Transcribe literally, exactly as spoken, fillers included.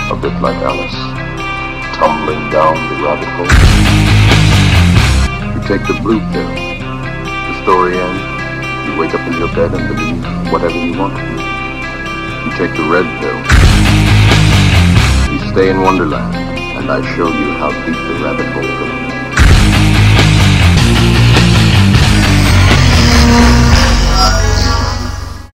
a bit like Alice, tumbling down the rabbit hole. You take the blue pill. The story ends. You wake up in your bed and believe whatever you want to believe. You take the red pill. You stay in Wonderland, and I show you how deep the rabbit hole goes.